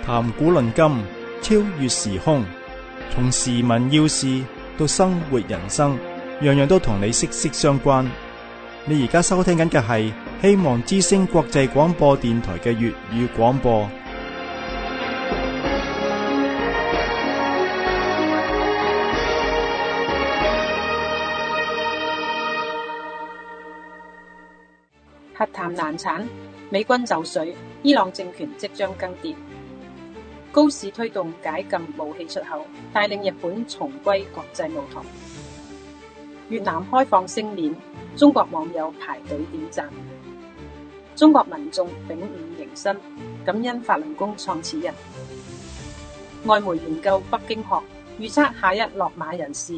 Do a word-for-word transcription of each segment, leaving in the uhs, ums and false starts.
談古論今，超越時空，從時聞要事到生活人生，樣樣都同你息息相關。你而家收聽緊嘅係希望之聲國際廣播電台嘅粵語廣播。 核談難產，美軍就緒，伊朗政權即將更迭。高市推動解禁武器出口，帶領日本重歸國際舞台。越南開放星鏈，中國網友排隊點讚。中國民眾秉五迎新，感恩法輪功創始人。外媒研究北京學，預測下一落馬人士。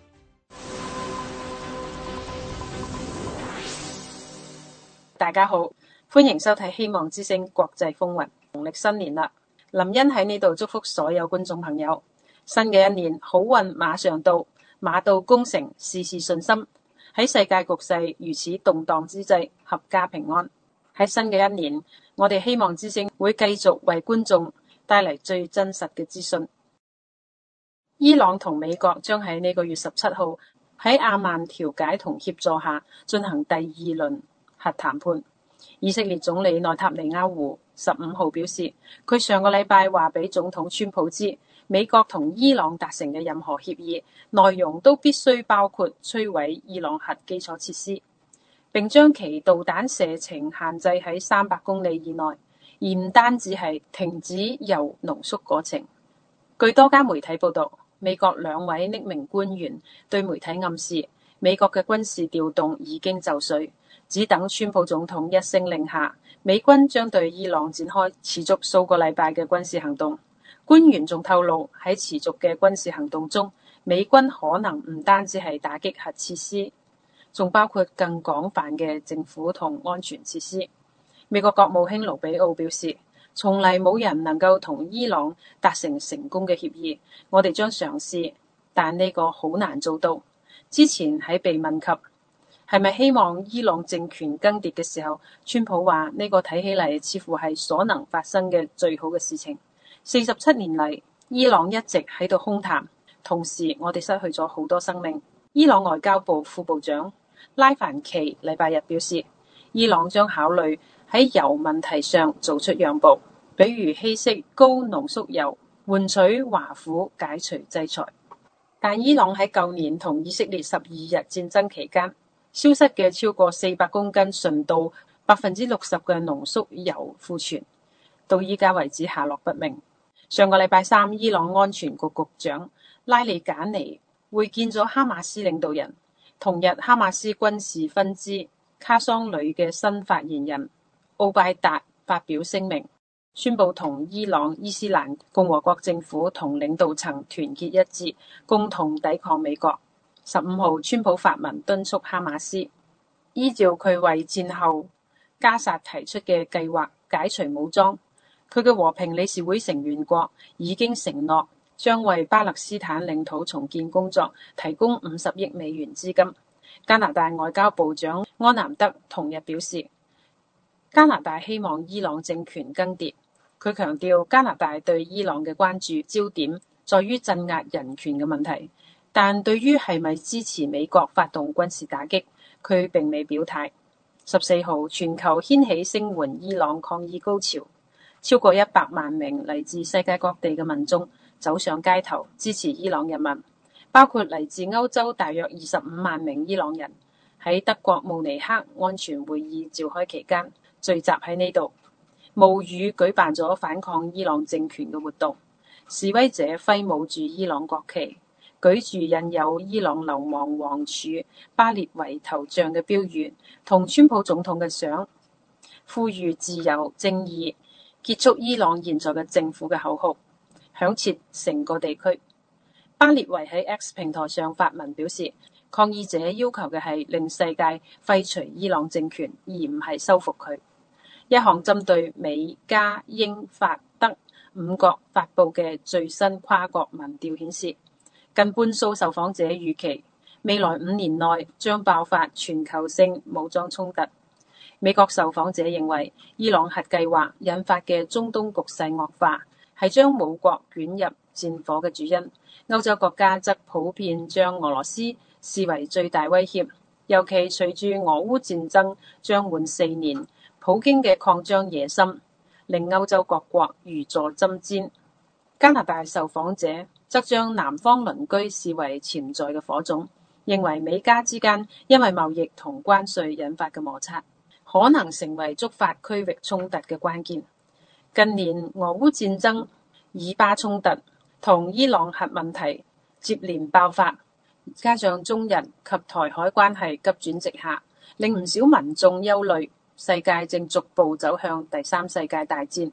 大家好，歡迎收睇希望之聲國際風雲。農曆新年啦，林茵喺呢度祝福所有觀眾朋友，新嘅一年好運馬上到，馬到功成，事事順心。喺世界局勢如此動盪之際，合家平安。喺新嘅一年，我哋希望之聲會繼續為觀眾帶嚟最真實嘅資訊。伊朗同美國將喺呢個月十七號喺阿曼調解同協助下進行第二輪核談判。以色列總理內塔尼亞胡十五號表示，佢上個禮拜話俾總統川普知，美國同伊朗達成嘅任何協議內容都必須包括摧毀伊朗核基礎設施，並將其導彈射程限制喺三百公里以內，而唔單止係停止鈾濃縮過程。據多家媒體報道，美國兩位匿名官員對媒體暗示，美國嘅軍事調動已經就緒，只等川普總統一聲令下，美軍將對伊朗展開持續數個禮拜嘅軍事行動。官員仲透露，喺持續嘅軍事行動中，美軍可能唔單止係打擊核設施，仲包括更廣泛嘅政府同安全設施。美國國務卿盧比奧表示，從嚟冇人能夠同伊朗達成成功嘅協議，我哋將嘗試，但呢個好難做到。之前喺被問及係咪希望伊朗政權更迭嘅時候，川普話呢個睇起嚟似乎係所能發生嘅最好嘅事情。四十七年嚟，伊朗一直喺度空談，同時我哋失去咗好多生命。伊朗外交部副部長拉凡奇禮拜日表示，伊朗將考慮喺鈾問題上做出讓步，比如稀釋高濃縮鈾，換取華府解除制裁。但伊朗喺舊年同以色列十二日戰爭期間消失嘅超過四百公斤純度百分之六十嘅濃縮鈾庫存，到依家為止下落不明。上個禮拜三，伊朗安全局局長拉利賈尼會見咗哈馬斯領導人。同日，哈馬斯軍事分支卡桑旅嘅新發言人奧拜達發表聲明，宣布同伊朗伊斯蘭共和國政府同領導層團結一致，共同抵抗美國。十五號，川普發文敦促哈馬斯依照佢為戰後加薩提出嘅計劃解除武裝。佢嘅和平理事會成員國已經承諾將為巴勒斯坦領土重建工作提供五十億美元資金。加拿大外交部長安南德同日表示，加拿大希望伊朗政權更迭。佢強調，加拿大對伊朗嘅關注焦點在於鎮壓人權嘅問題，但對於係咪支持美國發動軍事打擊，佢並未表態。十四號，全球掀起聲援伊朗抗議高潮，超過一百萬名嚟自世界各地嘅民眾走上街頭支持伊朗人民，包括嚟自歐洲大約二十五萬名伊朗人。喺德國慕尼黑安全會議召開期間聚集喺呢度，冒雨舉辦咗反抗伊朗政權嘅活動。示威者揮舞住伊朗國旗，舉住印有伊朗流亡王儲巴列維頭像嘅標語，同川普總統嘅相，呼籲自由正義，結束伊朗現在嘅政府嘅口號，響徹成個地區。巴列維喺 X 平台上發文表示，抗議者要求嘅係令世界廢除伊朗政權，而唔係收復佢。一項針對美加英法德五國發布嘅最新跨國民調顯示，近半數受訪者預期未來五年內將爆發全球性武裝衝突。美國受訪者認為，伊朗核計劃引發嘅中東局勢惡化， 係將母國捲入戰火嘅主因。歐洲國家則普遍將俄羅斯視為最大威脅，尤其隨住俄烏戰爭將滿四年，普京嘅擴張野心令歐洲各國如坐針氈。加拿大受訪者則將南方鄰居視為潛在嘅火種，認為美加之間因為貿易同關稅引發嘅摩擦，可能成為觸發區域衝突嘅關鍵。近年俄烏戰爭、以巴衝突同伊朗核問題接連爆發，加上中日及台海關係急轉直下，令唔少民眾憂慮，世界正逐步走向第三世界大戰。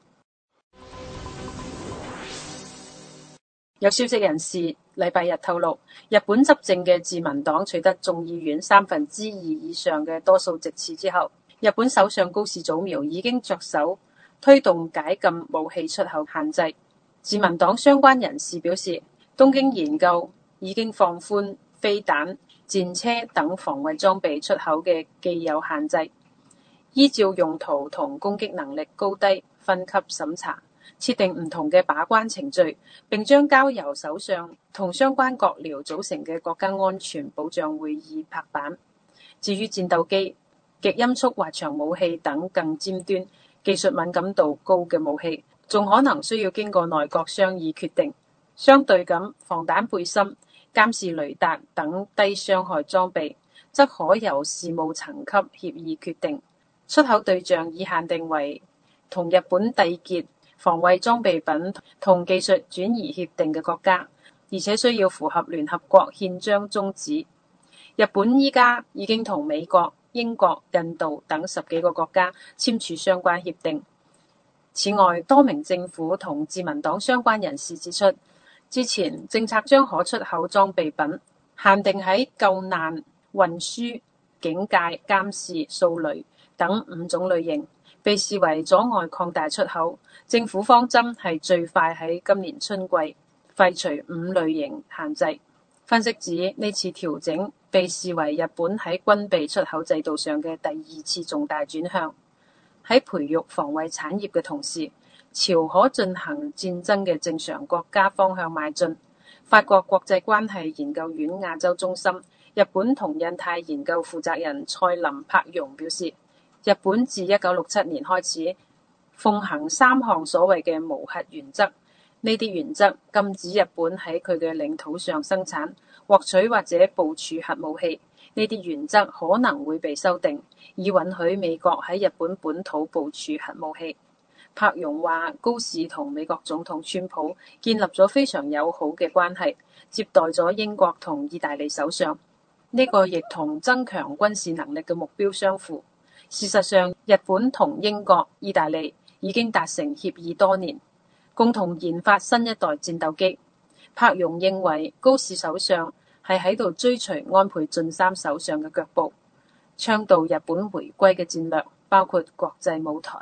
有消息人士禮拜日透露，日本執政嘅自民黨取得眾議院三分之二以上嘅多數席次之後，日本首相高市早苗已經着手推動解禁武器出口限制。自民黨相關人士表示，東京研究已經放寬飛彈、戰車等防衛裝備出口嘅既有限制，依照用途同攻擊能力高低分級審查，設定唔同嘅把關程序，並將交由首相同相關閣僚組成嘅國家安全保障會議拍板。至於戰鬥機、極音速滑翔武器等更尖端、技術敏感度高嘅武器，仲可能需要經過內閣商議決定。相對咁，防彈背心、監視雷達等低傷害裝備，則可由事務層級協議決定。出口對象已限定為同日本締結防衛裝備品同技術轉移協定嘅國家，而且需要符合聯合國憲章宗旨。日本依家已經同美國、英國、印度等十幾個國家簽署相關協定。此外，多名政府同自民黨相關人士指出，之前政策將可出口裝備品限定喺救難、運輸、警戒、監視、掃雷等五種類型，被視為阻礙擴大出口。政府方針係最快喺今年春季廢除五類型限制。分析指呢次調整被視為日本喺軍備出口制度上嘅第二次重大轉向，喺培育防衛產業嘅同時，朝可進行戰爭嘅正常國家方向邁進。法國國際關係研究院亞洲中心日本同印太研究負責人蔡林柏容表示，日本自一九六七年開始奉行三項所謂嘅無核原則，呢啲原則禁止日本喺佢嘅領土上生產、獲取或者部署核武器。呢啲原則可能會被修訂，以允許美國喺日本本土部署核武器。柏容話，高市同美國總統川普建立咗非常友好嘅關係，接待咗英國同意大利首相，呢、這個亦同增強軍事能力嘅目標相符。事實上，日本同英國、意大利已經達成協議多年，共同研發新一代戰鬥機。柏容認為，高市首相係喺度追隨安倍晉三首相嘅腳步，倡導日本回歸嘅戰略，包括國際舞台。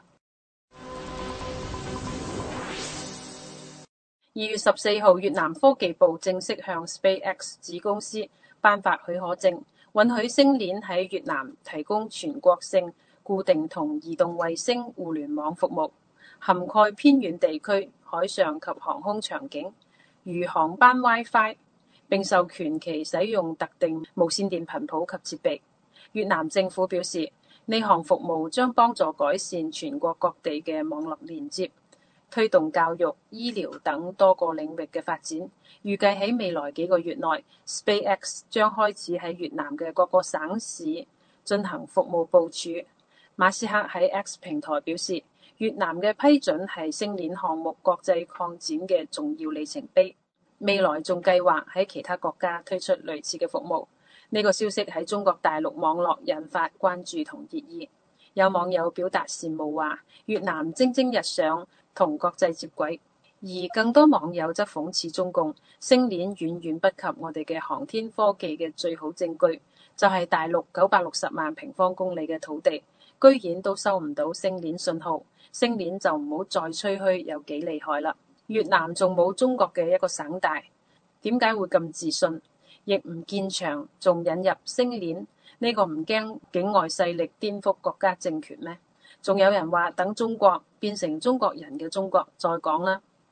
二月十四號，越南科技部正式向 SpaceX 子公司頒發許可證，允許星鏈喺越南提供全國性固定同移動衛星互聯網服務，涵蓋偏遠地區、海上及航空場景，如航班 WiFi， 並授權其使用特定無線電頻譜及設備。越南政府表示，呢項服務將幫助改善全國各地嘅網絡連接，推動教育、醫療等多個領域嘅發展。預計喺未來幾個月內 ，SpaceX 將開始喺越南嘅各個省市進行服務部署。馬斯克喺 X 平台表示，越南嘅批准係星鏈項目國際擴展嘅重要里程碑，未來仲計劃喺其他國家推出類似嘅服務。呢、這個消息喺中國大陸網絡引發關注同熱議，有網友表達羨慕話，越南蒸蒸日上，同國際接軌，而更多網友則諷刺中共，星鏈遠遠不及我哋嘅航天科技嘅最好證據，就係、是、大陸九百六十萬平方公里嘅土地，居然都收唔到星鏈信號，星鏈就唔好再吹噓有幾厲害啦。越南仲冇中國嘅一個省大，點解會咁自信，亦唔建牆，仲引入星鏈？呢、這個唔驚境外勢力顛覆國家政權咩？仲有人話等中國變成中國人嘅中國再講啦。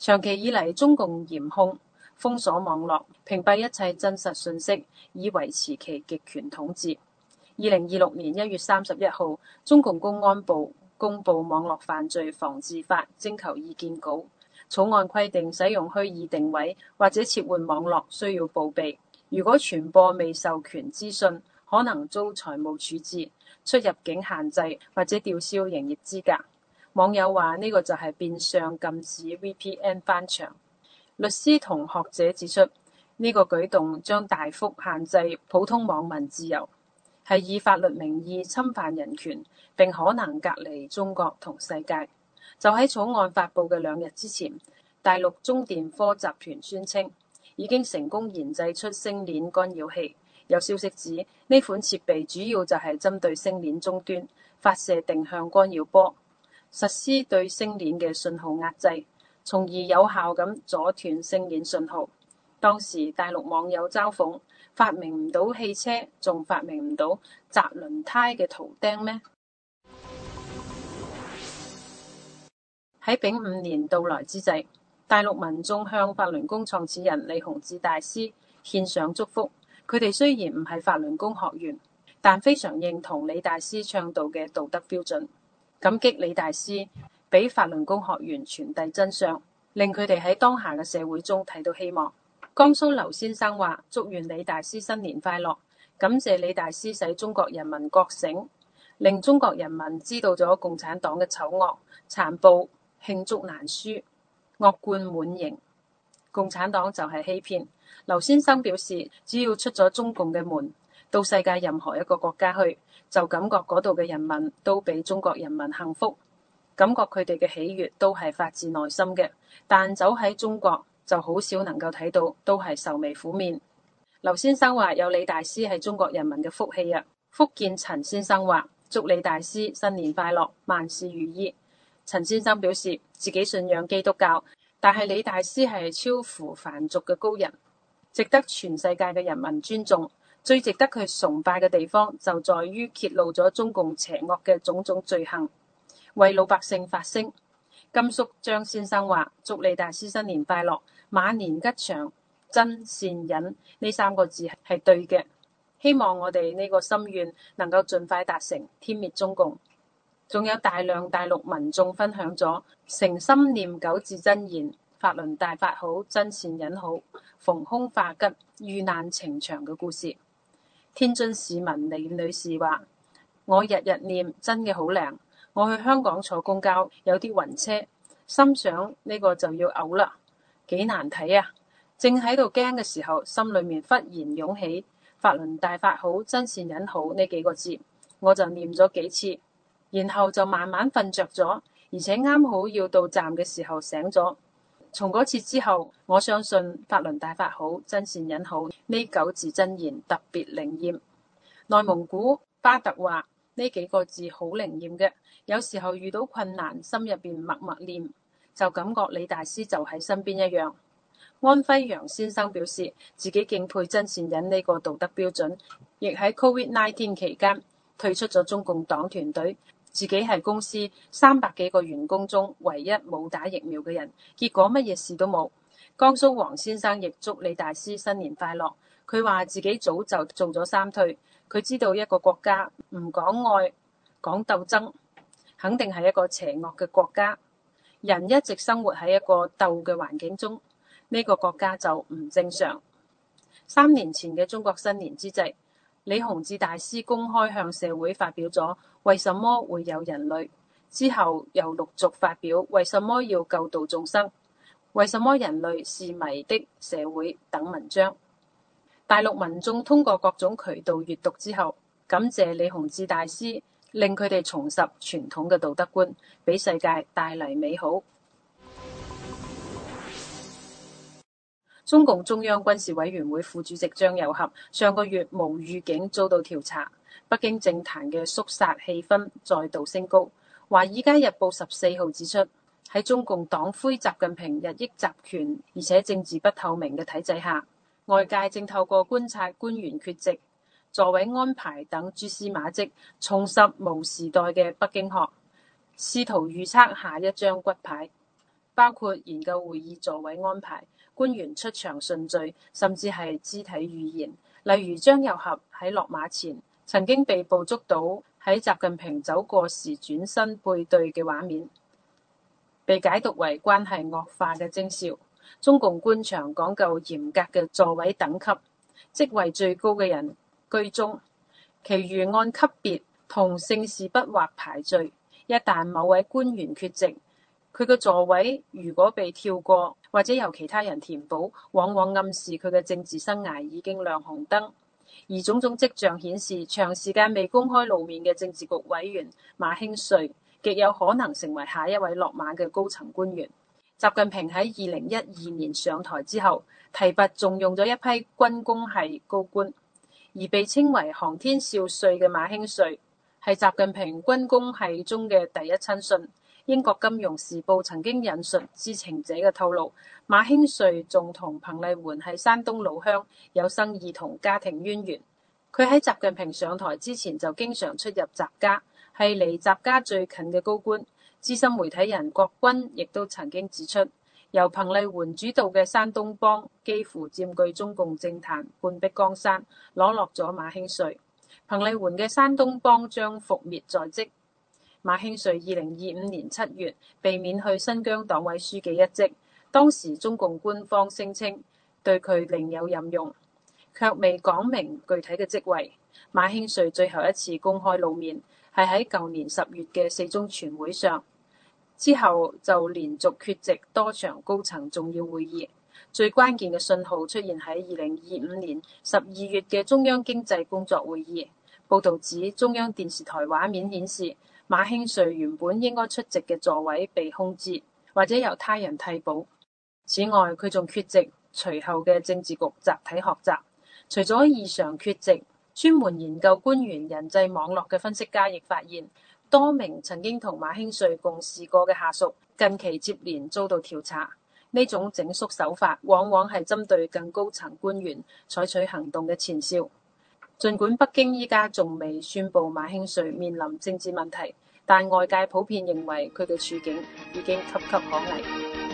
長期以嚟，中共嚴控、封鎖網絡，屏蔽一切真實信息，以維持其極權統治。二零二六年一月三十一號，中共公安部公布《網絡犯罪防治法》徵求意見稿，草案規定使用虛擬定位或者切換網絡需要報備，如果傳播未授權資訊，可能遭財務處置、出入境限制或者吊銷營業資格。網友話呢個就係變相禁止 V P N 翻牆。律師同學者指出，呢個舉動將大幅限制普通網民自由，係以法律名義侵犯人權，並可能隔離中國同世界。就喺草案發布嘅兩日之前，大陸中電科集團宣稱已經成功研製出星鏈干擾器。有消息指呢款設備主要就係針對星鏈終端發射定向干擾波，實施對星鏈嘅信號壓制，從而有效咁阻斷星鏈信號。當時大陸網友嘲諷：發明唔到汽車，仲發明唔到砸輪胎嘅圖釘咩？喺丙午年到來之際，大陸民眾向法輪功創始人李洪志大師獻上祝福。佢哋雖然唔係法輪功學員，但非常認同李大師倡導嘅道德標準，感激李大師俾法輪功學員傳遞真相，令佢哋喺當下嘅社會中睇到希望。江蘇劉先生話：祝願李大師新年快樂，感謝李大師使中國人民覺醒，令中國人民知道咗共產黨嘅醜惡、殘暴、罄竹難書、惡貫滿盈。共產黨就係欺騙。劉先生表示，只要出咗中共嘅門，到世界任何一個國家去，就感覺嗰度嘅人民都比中國人民幸福，感覺佢哋嘅喜悅都係發自內心嘅。但走喺中國就好少能夠睇到，都係愁眉苦面。劉先生話：有李大師係中國人民嘅福氣啊！福建陳先生話：祝李大師新年快樂，萬事如意。陳先生表示自己信仰基督教，但係李大師係超乎凡俗嘅高人，值得全世界嘅人民尊重。最值得佢崇拜嘅地方就在於揭露咗中共邪惡嘅種種罪行，為老百姓發聲。甘肅張先生話：祝李大師新年快樂，馬年吉祥，真善忍呢三個字係對嘅。希望我哋呢個心願能夠盡快達成，殲滅中共。仲有大量大陸民眾分享咗誠心念九字真言，法輪大法好，真善忍好，逢凶化吉，遇難呈祥嘅故事。天津市民李女士話：我日日念真嘅好靈，我去香港坐公交有啲暈車，心想呢個就要嘔啦，幾難睇啊！正喺度驚嘅時候，心裏面忽然湧起法輪大法好，真善忍好呢幾個字，我就念咗幾次。然後就慢慢瞓着咗，而且啱好要到站嘅時候醒咗。從嗰次之後，我相信法輪大法好，真善忍好呢九字真言特別靈驗。內蒙古巴特話呢幾個字好靈驗嘅，有時候遇到困難，心入邊默默念，就感覺李大師就喺身邊一樣。安徽楊先生表示自己敬佩真善忍呢個道德標準，亦喺 Covid 十九 期間退出咗中共黨團隊。自己係公司三百幾個員工中唯一冇打疫苗嘅人，結果乜嘢事都冇。江蘇黃先生亦祝李大師新年快樂。佢話自己早就做咗三退，佢知道一個國家唔講愛講鬥爭，肯定係一個邪惡嘅國家。人一直生活喺一個鬥嘅環境中，呢個國家就唔正常。三年前嘅中國新年之際，李洪志大師公開向社會發表咗為什麼會有人類，之後又陸續發表為什麼要救度眾生，為什麼人類是迷的社會等文章。大陸民眾通過各種渠道閱讀之後，感謝李洪志大師，令佢哋重拾傳統嘅道德觀，俾世界帶嚟美好。中共中央軍事委員會副主席張又俠上個月無預警遭到調查，北京政壇嘅肅殺氣氛再度升高。華爾街日報十四號指出，喺中共黨魁習近平日益集權而且政治不透明嘅體制下，外界正透過觀察官員缺席、座位安排等蛛絲馬跡，重拾毛時代嘅北京學，試圖預測下一張骨牌。 包括研究會議座位安排、官員出場順序，甚至係肢體語言。例如張又俠喺落馬前曾經被捕捉到喺習近平走過時轉身背對嘅畫面，被解讀為關係惡化嘅徵兆。中共官場講究嚴格嘅座位等級，職位最高嘅人居中，其餘按級別同姓氏筆畫排序。一旦某位官員缺席，佢嘅座位如果被跳過或者由其他人填補，往往暗示佢嘅政治生涯已經亮紅燈。而種種跡象顯示，長時間未公開露面嘅政治局委員馬興瑞極有可能成為下一位落馬嘅高層官員。習近平喺二零一二年上台之後，提拔重用咗一批軍工系高官，而被稱為航天少帥嘅馬興瑞係習近平軍工系中嘅第一親信。英國金融時報曾經引述知情者嘅透露，馬興瑞仲同彭麗媛係山東老鄉，有生兒童家庭淵源。佢喺習近平上台之前就經常出入習家，係離習家最近嘅高官。資深媒體人郭軍亦都曾經指出，由彭麗媛主導嘅山東幫幾乎佔據中共政壇半壁江山，攞落咗馬興瑞。彭麗媛嘅山東幫將覆滅在即。馬興瑞二零二五年七月被免去新疆黨委書記一職，當時中共官方聲稱對佢另有任用，卻未講明具體嘅職位。馬興瑞最後一次公開露面係喺舊年十月嘅四中全會上，之後就連續缺席多場高層重要會議。最關鍵嘅信號出現喺二零二五年十二月嘅中央經濟工作會議。報導指中央電視台畫面顯示，馬興瑞原本應該出席嘅座位被空置，或者由他人替補。此外，佢仲缺席隨後嘅政治局集體學習。除咗異常缺席，專門研究官員人際網絡嘅分析家亦發現，多名曾經同馬興瑞共事過嘅下屬近期接連遭到調查。呢種整肅手法往往係針對更高層官員採取行動嘅前兆。儘管北京依家仲未宣布馬興瑞面臨政治問題，但外界普遍認為佢嘅處境已經岌岌可危。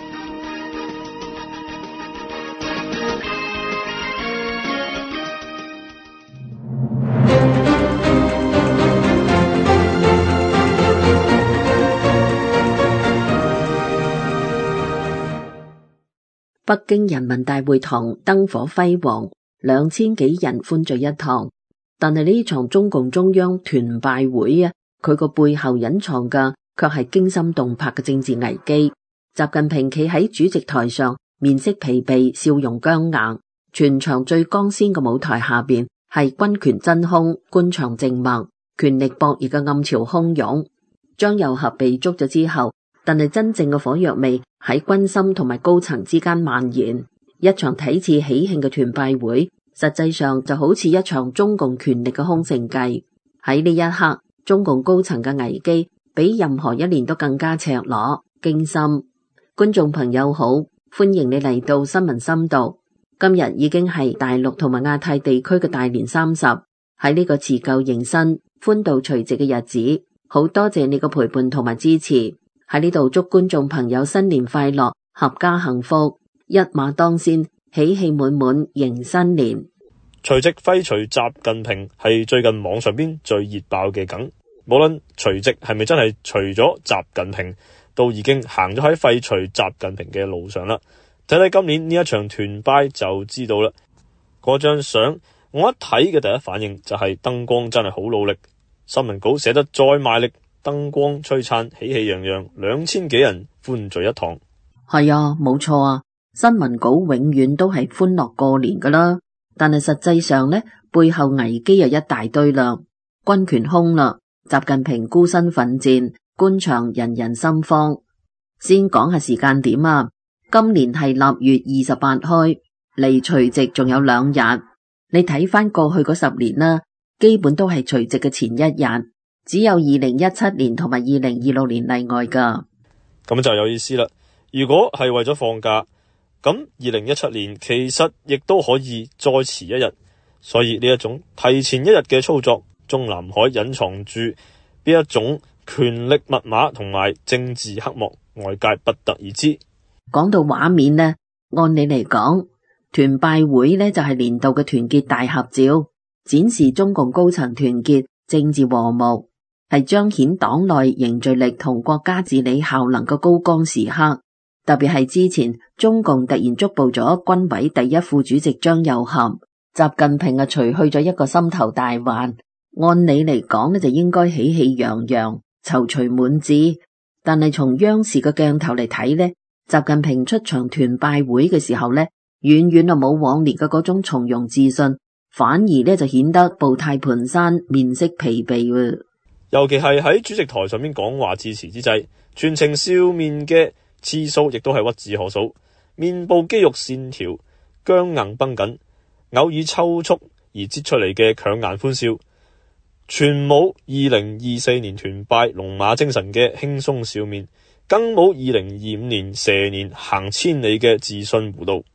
北京人民大會堂燈火輝煌，兩千幾人歡聚一堂。但係呢場中共中央團拜會啊，佢個背後隱藏嘅卻係驚心動魄嘅政治危機。習近平企喺主席台上，面色疲憊，笑容僵硬。全場最光鮮嘅舞台下邊係軍權真空，官場靜默，權力博弈嘅暗潮洶湧。張又俠被捉咗之後，但係真正嘅火藥味喺軍心同埋高層之間蔓延。一場睇似喜慶嘅團拜會，實際上就好似一場中共權力嘅空城計。喺呢一刻，中共高層嘅危機比任何一年都更加赤裸驚心。觀眾朋友好，歡迎你嚟到新聞深度。今日已經係大陸同埋亞太地區嘅大年三十，喺呢個辭舊迎新、歡度除夕嘅日子，好多謝你嘅陪伴同埋支持。喺呢度祝觀眾朋友新年快樂，合家幸福，一馬當先，喜氣滿滿迎新年。 除夕廢除習近平係最近網上邊最熱爆嘅梗，無論除夕係咪真係除咗習近平，都已經行咗喺廢除習近平嘅路上啦。睇睇今年呢一場團拜就知道啦。嗰張相我一睇嘅第一反應就係燈光真係好努力，新聞稿寫得再賣力，燈光璀璨，喜氣洋洋，兩千幾人歡聚一堂。 係啊，冇錯啊，新聞稿永遠都係歡樂過年噶啦。但係實際上呢，背後危機又一大堆啦。軍權空啦，習近平孤身奮戰，官場人人心慌。先講下時間點啊，今年係臘月二十八開，離除夕仲有兩日。你睇翻過去嗰十年啦，基本都係除夕嘅前一日，只有二零一七年同埋二零二六年例外噶。 咁就有意思啦。如果係為咗放假，咁二零一七年其實亦都可以再遲一日。所以呢一種提前一日嘅操作，中南海隱藏住邊一種權力密碼同埋政治黑幕，外界不得而知。 講到畫面呢，按理嚟講，團拜會呢就係年度嘅團結大合照，展示中共高層團結、政治和睦，係彰顯黨內凝聚力同國家治理效能嘅高光時刻。特別係之前中共突然捉捕咗軍委第一副主席張又俠，習近平啊除去咗一個心頭大患。按理嚟講呢就應該喜氣洋洋、躊躇滿志，但係從央視嘅鏡頭嚟睇呢，習近平出場團拜會嘅時候呢，遠遠啊冇往年嘅嗰種從容自信，反而呢就顯得步態蹣跚、面色疲憊。 尤其係喺主席台上面講話致辭之際，全程笑面嘅次數亦都係屈指可數，面部肌肉線條僵硬繃緊，偶爾抽搐而擠出嚟嘅強顏歡笑，全冇二零二四年團拜龍馬精神嘅輕鬆笑面，更冇二零二五年蛇年行千里嘅自信弧度。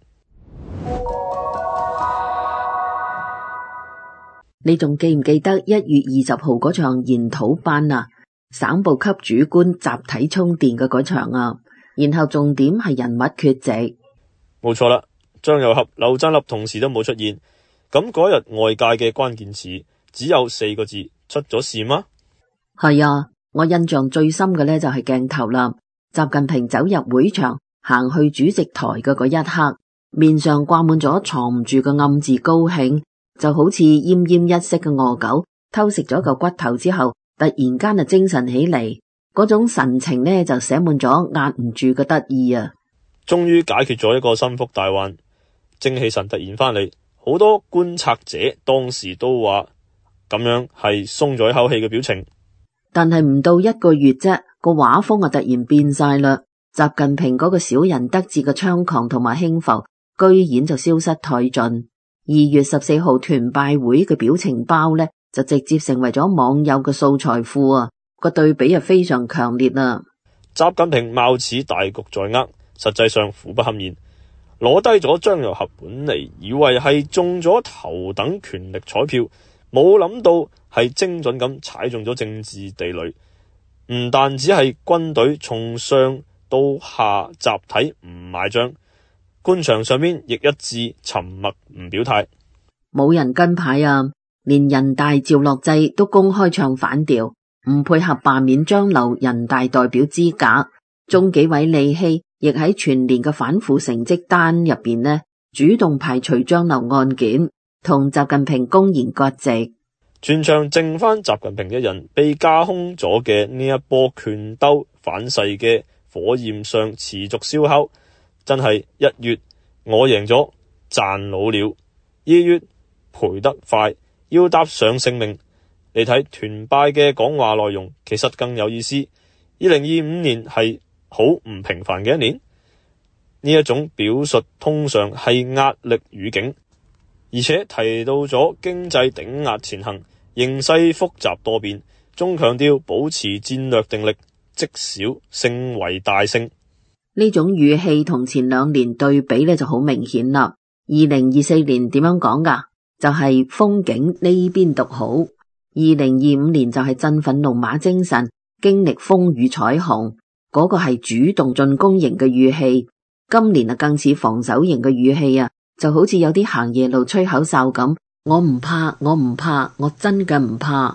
你仲記唔記得一月二十號嗰場研討班啊？省部級主官集體充電嘅嗰場啊，然後重點係人物缺席。 冇錯啦，張又俠、劉振立同時都冇出現。咁嗰日外界嘅關鍵詞只有四個字：出咗事嗎？ 係啊，我印象最深嘅呢就係鏡頭啦。習近平走入會場，行去主席台嘅嗰一刻，面上掛滿咗藏唔住嘅暗自高興，就好似奄奄一息嘅餓狗偷食咗嚿骨頭之後，突然間就精神起嚟，嗰種神情呢就寫滿咗壓唔住嘅得意啊！ 終於解決咗一個心腹大患，精氣神突然翻嚟。好多觀察者當時都話咁樣係鬆咗一口氣嘅表情， 但係唔到一個月啫，個畫風啊突然變晒啦。習近平嗰個小人得志嘅猖狂同埋輕浮，居然就消失殆盡。二月十四號團拜會嘅表情包呢，就直接成為咗網友嘅素材庫啊！個對比啊非常強烈啊！ 習近平貌似大局在握，實際上苦不堪言。攞低咗張又俠，本嚟以為係中咗頭等權力彩票，冇諗到係精準咁踩中咗政治地雷。唔單止係軍隊從上到下集體唔買賬，官場上面亦一致沉默唔表態， 冇人跟牌啊！連人大趙樂際都公開唱反調，唔配合罷免張劉人大代表資格。中紀委李希亦喺全年嘅反腐成績單入邊呢，主動排除張劉案件，同習近平公然割席。 全場剩翻習近平一人，被架空咗嘅呢一波權鬥反噬嘅火焰上持續燒烤，真係一月我贏咗賺老了，二月賠得快要搭上性命。你睇團拜嘅講話內容，其實更有意思。二零二五年係好唔平凡嘅一年，呢一種表述通常係壓力語境，而且提到咗經濟頂壓前行，形勢複雜多變，仲強調保持戰略定力，積小勝為大勝。 呢種語氣同前兩年對比呢就好明顯啦。二零二四年點樣講噶？就係、是、風景呢邊獨好。二零二五年就係振奮龍馬精神，經歷風雨彩虹。嗰個係主動進攻型嘅語氣，今年啊更似防守型嘅語氣啊，就好似有啲行夜路吹口哨咁。我唔怕，我唔怕，我真嘅唔怕。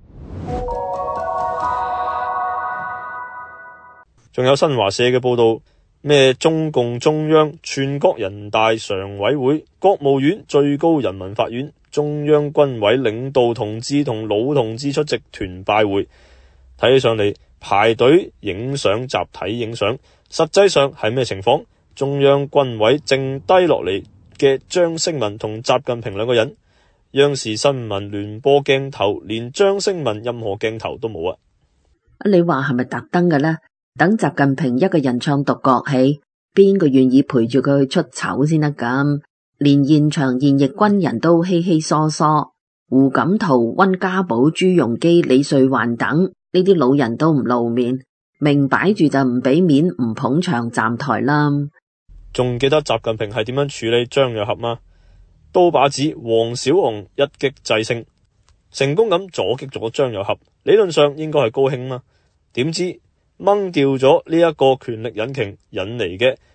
仲有新華社嘅報道，咩中共中央、全國人大常委會、國務院、最高人民法院、中央軍委領導同志同老同志出席團拜會，睇起上嚟排隊影相、集體影相，實際上係咩情況？中央軍委剩低落嚟嘅張升民同習近平兩個人，央視新聞聯播鏡頭連張升民任何鏡頭都冇啊！ 你話係咪特登嘅呢？等習近平一個人唱獨角戲，邊個願意陪住佢去出醜先得咁？連現場現役軍人都稀稀疏疏，胡錦濤、溫家寶、朱鎔基、李瑞環等呢啲老人都唔露面，明擺住就唔俾面，唔捧場站台啦。 仲記得習近平係點樣處理張又俠嗎？刀把子黃小紅一擊制勝，成功咁阻擊咗張又俠，理論上應該係高興嘛？點知掹掉咗呢一個權力引擎引嚟嘅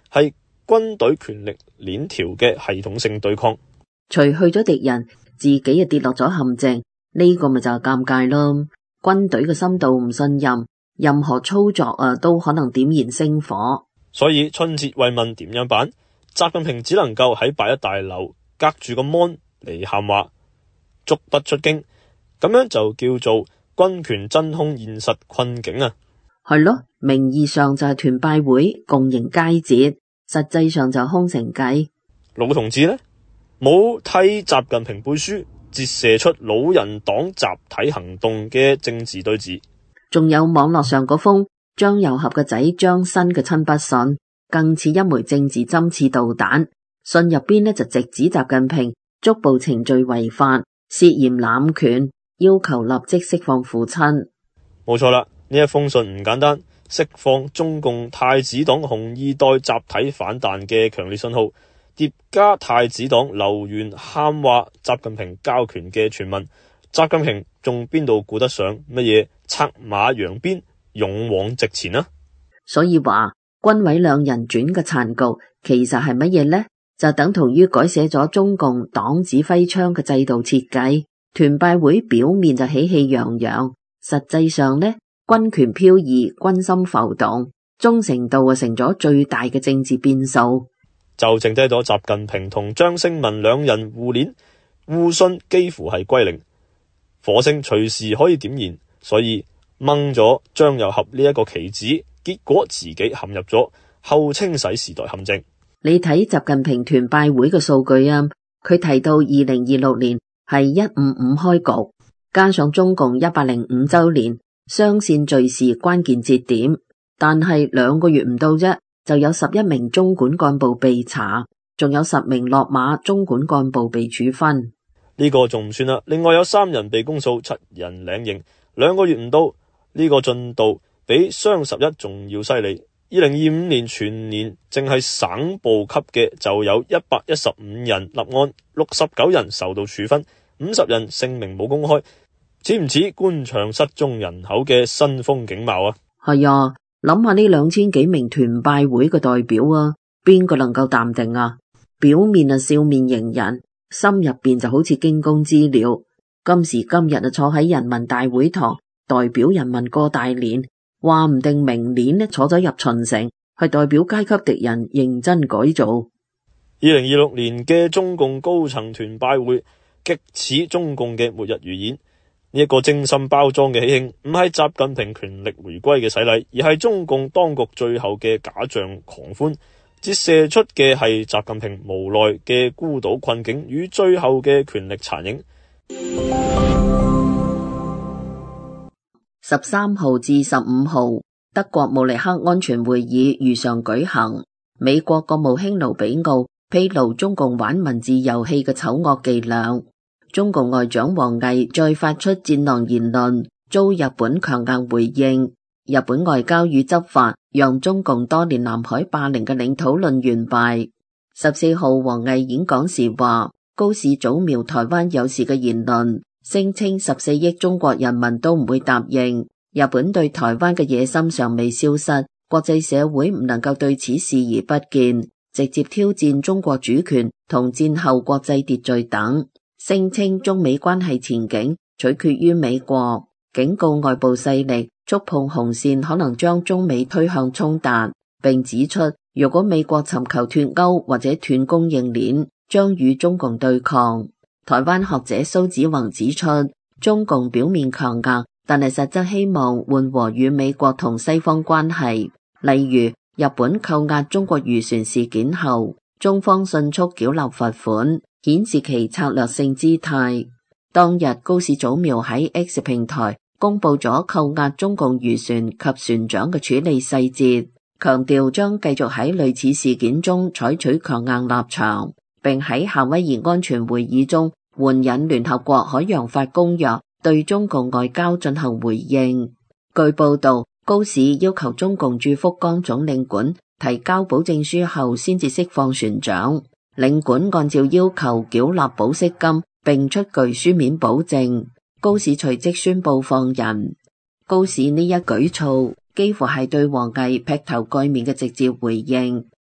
係軍隊權力鏈條嘅系統性對抗。 除去咗敵人，自己又跌落咗陷阱，呢、這個咪就係尷尬咯。軍隊嘅深度唔信任，任何操作啊都可能點燃星火。 所以春節慰問點樣辦？習近平只能夠喺八一大樓隔住個 mon 嚟喊話，足不出京，咁樣就叫做軍權真空現實困境啊！ 係咯，名義上就係團拜會共迎佳節，實際上就空城計。 老同志呢，冇替習近平背書，折射出老人黨集體行動嘅政治對峙。 仲有網絡上嗰封張又俠嘅仔張新嘅親筆信，更似一枚政治針刺導彈。信入邊呢就直指習近平捉捕程序違法，涉嫌濫權，要求立即釋放父親。 冇錯啦，呢一封信唔簡單，釋放中共太子黨紅二代集體反彈嘅強烈信號，疊加太子黨留言喊話習近平交權嘅傳聞，習近平仲邊度顧得上乜嘢策馬揚鞭，勇往直前啊？ 所以話軍委兩人轉嘅殘局，其實係乜嘢呢？就等同於改寫咗中共黨指揮槍嘅制度設計。團拜會表面就喜氣洋洋，實際上呢，軍權飄移，軍心浮動，忠誠度啊成咗最大嘅政治變數。 就剩低咗習近平同張勝文兩人互鏈互信，幾乎係歸零。火星隨時可以點燃，所以掹咗張又俠呢一個棋子，結果自己陷入咗後清洗時代陷阱。 你睇習近平團拜會嘅數據啊，佢提到二零二六年係一五五開局，加上中共一百零五周年雙線敘事關鍵節點，但係兩個月唔到啫，就有十一名中管幹部被查，仲有十名落馬中管幹部被處分。 呢個仲唔算啦，另外有三人被公訴，七人領刑，兩個月唔到，呢個進度比雙十一仲要犀利。二零二五年全年淨係省部級嘅就有一百一十五人立案，六十九人受到處分，五十人姓名冇公開，似唔似官場失蹤人口嘅新風景貌啊？ 係啊，諗下呢兩千幾名團拜會嘅代表啊，邊個能夠淡定啊？表面啊笑面迎人，心入邊就好似驚弓之鳥。今時今日啊坐喺人民大會堂代表人民過大年，話唔定明年呢坐咗入秦城，係代表階級敵人認真改造。 二零二六年嘅中共高層團拜會極似中共嘅末日預演，呢一個精心包裝嘅喜慶，唔係習近平權力回歸嘅洗禮，而係中共當局最後嘅假象狂歡，折射出嘅係習近平無奈嘅孤島困境與最後嘅權力殘影。 十三號至十五號，德國慕尼黑安全會議如常舉行。美國國務卿盧比奧披露中共玩文字遊戲嘅醜惡伎倆。中共外長王毅再發出戰狼言論，遭日本強硬回應。日本外交與執法讓中共多年南海霸凌嘅領土論完敗。十四號，王毅演講時話，高市早苗台灣有事嘅言論，聲稱十四億中國人民都唔會答應。日本對台灣嘅野心尚未消失，國際社會唔能夠對此視而不見，直接挑戰中國主權同戰後國際秩序等。聲稱中美關係前景取決於美國，警告外部勢力觸碰紅線可能將中美推向衝突，並指出如果美國尋求脫鈎或者斷供應鏈，將與中共對抗。台灣學者蘇子宏指出，中共表面強硬，但係實質希望緩和與美國同西方關係。例如日本扣押中國漁船事件後，中方迅速繳納罰款，顯示其策略性姿態。當日高市早苗喺 X 平台公布咗扣押中共漁船及船長嘅處理細節，強調將繼續喺類似事件中採取強硬立場，並喺夏威夷安全會議中援引聯合國海洋法公約，對中共外交進行回應。據報道，高市要求中共駐福岡總領館提交保證書後先至釋放船長，領館按照要求繳納保釋金並出具書面保證。高市隨即宣布放人。高市呢一舉措幾乎係對王毅劈頭蓋面嘅直接回應。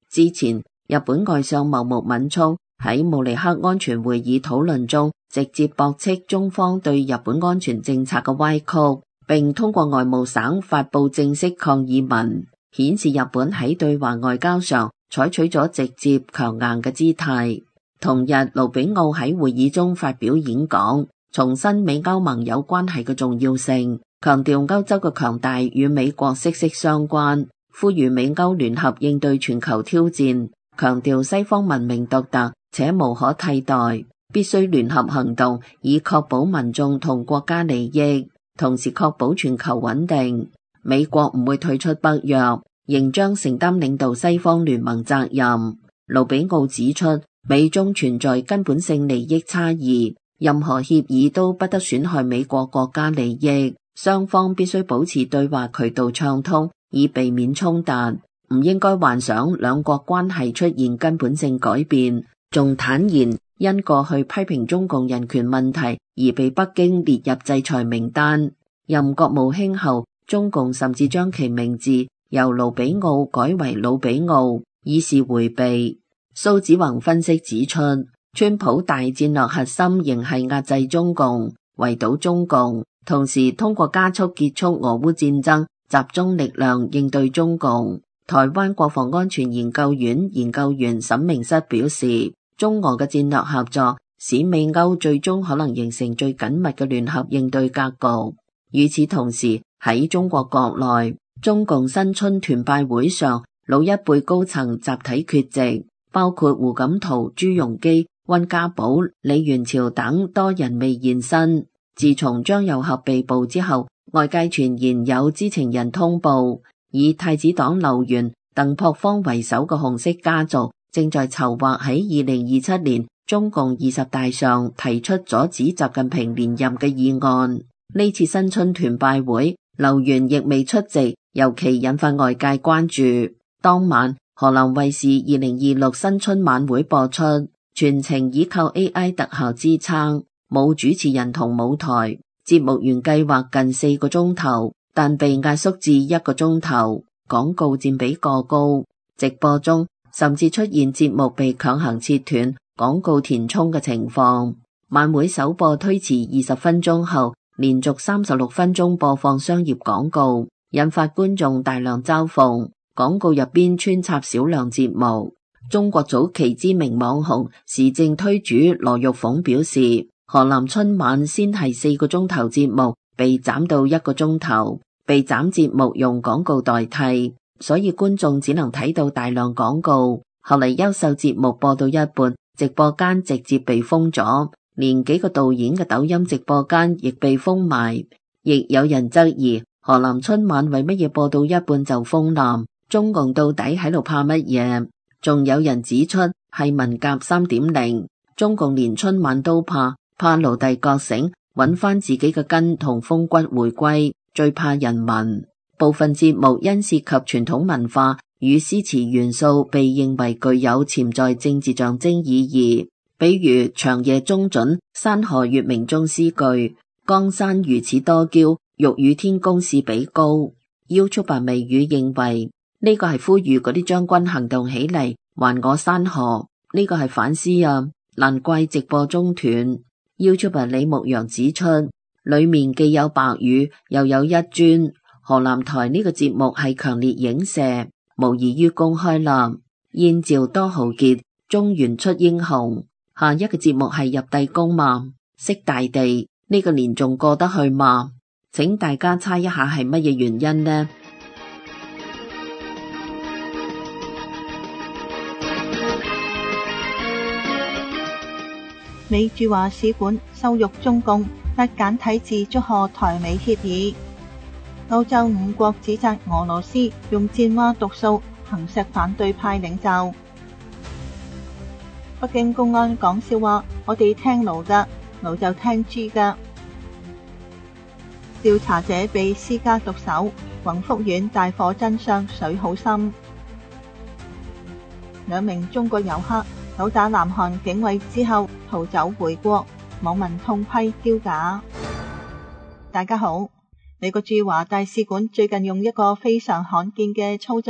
之前，日本外相茂木敏充喺慕尼黑安全會議討論中，直接駁斥中方對日本安全政策嘅歪曲，並通過外務省發布正式抗議文，顯示日本喺對華外交上採取咗直接強硬嘅姿態。同日，盧比奧喺會議中發表演講，重申美歐盟友關係嘅重要性，強調歐洲嘅強大與美國息息相關，呼籲美歐聯合應對全球挑戰，強調西方文明獨特且無可替代，必須聯合行動以確保民眾同國家利益，同時確保全球穩定。美國唔會退出北約，仍將承擔領導西方聯盟責任。盧比奧指出，美中存在根本性利益差異，任何協議都不得損害美國國家利益，雙方必須保持對話渠道暢通，以避免衝突。唔應該幻想兩國關係出現根本性改變，仲坦言因過去批評中共人權問題而被北京列入制裁名單。任國務卿後，中共甚至將其名字由盧比奧改為魯比奧，以示迴避。蘇子宏分析指出，川普大戰略核心仍係壓制中共、圍堵中共，同時通過加速結束俄烏戰爭，集中力量應對中共。台灣國防安全研究院研究員沈明室表示，中俄嘅戰略合作使美歐最終可能形成最緊密嘅聯合應對格局。與此同時，喺中國國內，中共新春團拜會上，老一輩高層集體缺席，包括胡錦濤、朱鎔基、溫家寶、李元朝等多人未現身。自從張又俠被捕之後，外界傳言有知情人通報，以太子黨劉源、鄧樸方為首嘅紅色家族正在籌劃喺二零二七年中共二十大上提出阻止習近平連任嘅議案。呢次新春團拜會，劉源亦未出席，尤其引發外界關注。當晚，河南衛視二零二六新春晚會播出，全程依靠 A I 特效支撐，冇主持人同舞台。節目原計劃近四個鐘頭，但被壓縮至一個鐘頭，廣告佔比過高。直播中甚至出現節目被強行切斷、廣告填充嘅情況。晚會首播推遲二十分鐘後，連續三十六分鐘播放商業廣告，引發觀眾大量嘲諷。廣告入邊穿插少量節目。中國早期知名網紅時政推主羅玉鳳表示，河南春晚先係四個鐘頭節目，被斬到一個鐘頭，被斬節目用廣告代替，所以觀眾只能睇到大量廣告。後嚟優秀節目播到一半，直播間直接被封咗，連幾個導演嘅抖音直播間亦被封埋。亦有人質疑河南春晚為乜嘢播到一半就封欄？中共到底喺度怕乜嘢？仲有人指出係文革 三點零， 中共連春晚都怕，怕奴隸覺醒，揾翻自己嘅根同風骨回歸，最怕人民。部分節目因涉及傳統文化與詩詞元素，被認為具有潛在政治象徵意義，比如長夜中準、山河月明中詩句，江山如此多嬌，欲與天公試比高。YouTuber 微語認為呢個係呼籲嗰啲將軍行動起嚟，還我山河。呢個係反思啊，難怪直播中斷。YouTuber 李牧陽指出，裏面既有白羽，又有一尊。河南台呢個節目係強烈影射，無異於公開啦。燕趙多豪傑，中原出英雄。下一個節目係入帝宮嘛？識大地，呢個年仲過得去嘛？請大家猜一下係乜嘢原因呢？ 美駐華使館羞辱中共，發簡體字祝賀台美協議。歐洲五國指責俄羅斯用箭蛙毒素行刺反對派領袖。北京公安講笑話，我哋聽盧噶，盧就聽豬噶。調查者被施加毒手，宏福苑大火真相水好深。兩名中國遊客毆打南韓警衛之後逃走回國，網民痛批丟架。大家好，美國駐華大使館最近用一個非常罕見嘅操作，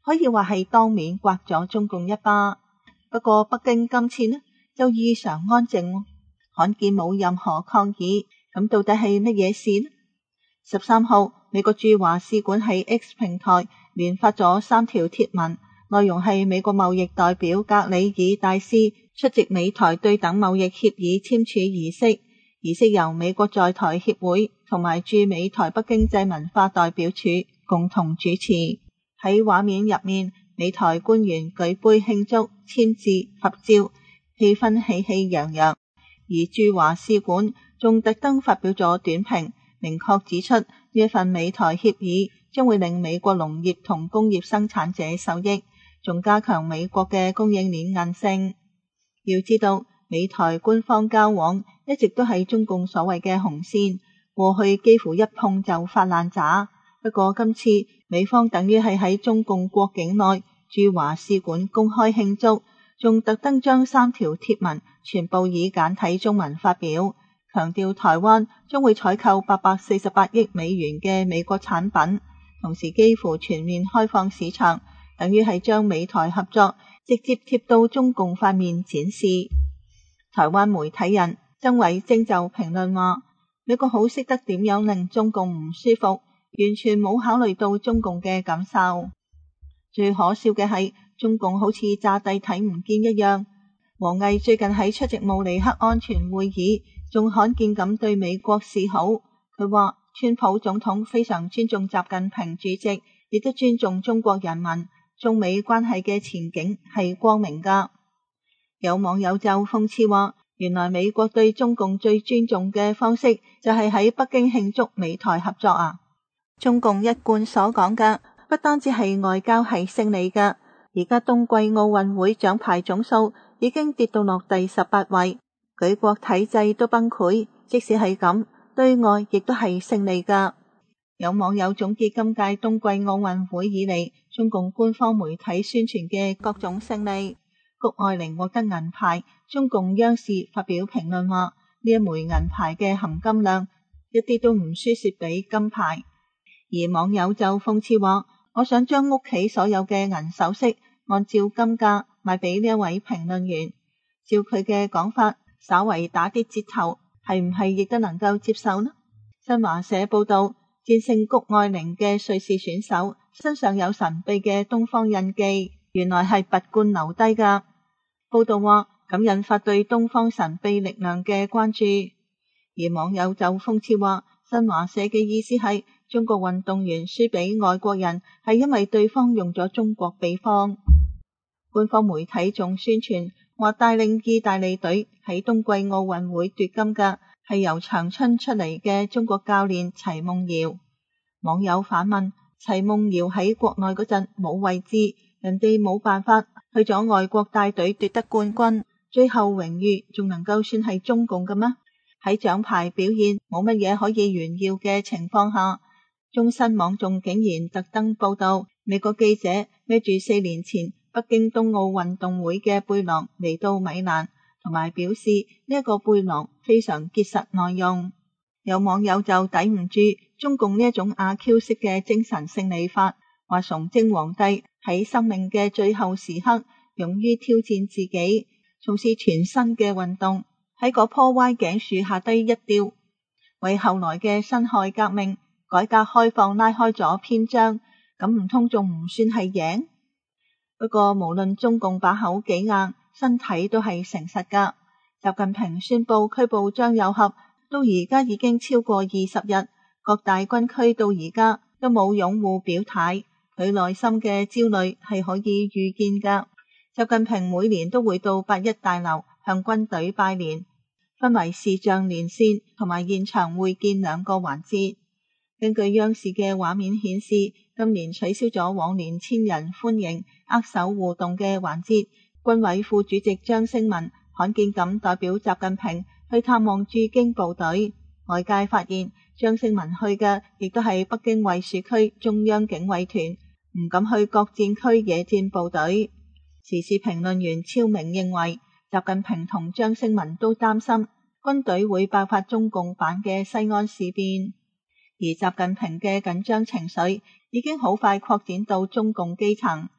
可以話係當面刮咗中共一巴。不過北京今次呢就異常安靜，罕見冇任何抗議。咁到底係乜嘢事呢？十三號，美國駐華使館喺 X 平台連發咗三條貼文，內容係美國貿易代表格里爾大使出席美台對等貿易協議簽署儀式，儀式由美國在台協會同埋駐美台北經濟文化代表處共同主持。喺畫面入面，美台官員舉杯慶祝、簽字、合照，氣氛喜氣洋洋。而駐華使館仲特登發表咗短評，明確指出呢一份美台協議將會令美國農業同工業生產者受益，仲加強美國嘅供應鏈韌性。要知道，美台官方交往一直都係中共所謂嘅紅線，過去幾乎一碰就發爛渣。不過今次美方等於係喺中共國境內駐華使館公開慶祝，仲特登將三條貼文全部以簡體中文發表，強調台灣將會採購八百四十八億美元嘅美國產品，同時幾乎全面開放市場，等於係將美台合作直接貼到中共塊面展示。台灣媒體人曾偉晶就評論話，美國好識得點樣令中共唔舒服，完全冇考慮到中共嘅感受。最可笑嘅係，中共好似詐諦睇唔見一樣。王毅最近喺出席慕尼黑安全會議，仲罕見咁對美國示好。佢話川普總統非常尊重習近平主席，亦都尊重中國人民，中美關係嘅前景係光明噶。有網友就諷刺話，原來美國對中共最尊重嘅方式就係喺北京慶祝美台合作啊！中共一貫所講嘅不單止係外交係勝利嘅，而家冬季奧運會獎牌總數已經跌到落第十八位，舉國體制都崩潰，即使係咁，對外亦都係勝利噶。有網友總結今屆冬季奧運會以嚟，中共官方媒體宣傳嘅各種勝利。谷愛凌獲得銀牌，中共央視發表評論話，呢一枚銀牌嘅含金量一啲都唔輸蝕俾金牌。而網友就諷刺話，我想將屋企所有嘅銀首飾按照金價賣俾呢一位評論員，照佢嘅講法，稍為打啲折頭，係唔係亦都能夠接受呢？新華社報道，戰勝谷愛凌嘅瑞士選手身上有神秘嘅東方印記，原來係拔罐留低噶。報道話，咁引發對東方神秘力量嘅關注。而網友就諷刺話，新華社嘅意思係中國運動員輸俾外國人係因為對方用咗中國比方。官方媒體仲宣傳話，帶領意大利隊喺冬季奧運會奪金嘅係由長春出嚟嘅中國教練齊夢瑤。網友反問，齊夢瑤喺國內嗰陣冇位置，人哋冇辦法去咗外國帶隊奪得冠軍，最後榮譽仲能夠算係中共嘅咩？喺獎牌表現冇乜嘢可以炫耀嘅情況下，中新網仲竟然特登報道美國記者孭住四年前北京冬奧運動會嘅背囊嚟到米蘭，同埋表示呢一個背囊非常結實耐用。有網友就抵唔住中共呢一種阿 Q 式嘅精神勝利法，話崇禎皇帝喺生命嘅最後時刻勇於挑戰自己，從事全新嘅運動，喺嗰棵歪頸樹下低一吊，為後來嘅辛亥革命改革開放拉開咗篇章，咁唔通仲唔算係贏？不過無論中共把口幾硬，身體都係誠實噶。習近平宣布拘捕張又俠，到而家已經超過二十日，各大軍區到而家都冇擁護表態，佢內心嘅焦慮係可以預見噶。習近平每年都會到八一大樓向軍隊拜年，分為視像連線同埋現場會見兩個環節。根據央視嘅畫面顯示，今年取消咗往年千人歡迎握手互動嘅環節。軍委副主席張升文罕見咁代表習近平去探望駐京部隊。外界發現張升文去嘅亦都係北京衛戍區中央警衛團，唔敢去各戰區野戰部隊。時事評論員超明認為，習近平同張升文都擔心軍隊會爆發中共版嘅西安事變。而習近平嘅緊張情緒已經好快擴展到中共基層，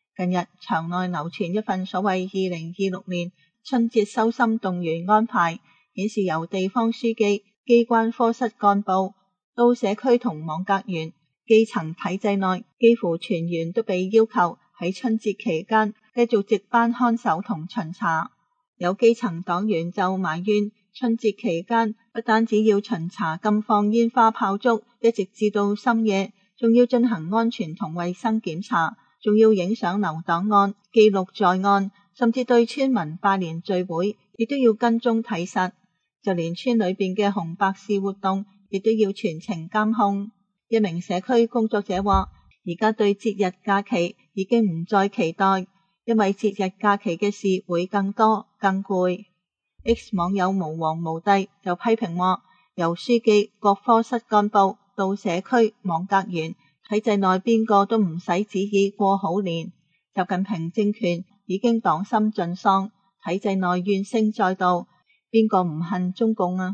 近日場內流傳一份所謂二零二六年春節修心動員安排，顯示由地方書記、機關科室幹部到社區同網格員，基層體制內幾乎全員都被要求喺春節期間繼續值班看守同巡查。有基層黨員就埋怨，春節期間不單止要巡查禁放煙花炮竹，一直至到深夜，仲要進行安全同衛生檢查，仲要影相留檔案，記錄在案，甚至對村民拜年聚會亦都要跟蹤睇實，就連村裏邊嘅紅白事活動亦都要全程監控。一名社區工作者話，而家對節日假期已經唔再期待，因為節日假期嘅事會更多更攰。X 網友無王無帝就批評話，由書記、各科室幹部到社區網格員，體制內邊個都唔使旨意過好年。習近平政權已經黨心盡喪，體制內怨聲載道，邊個唔恨中共啊？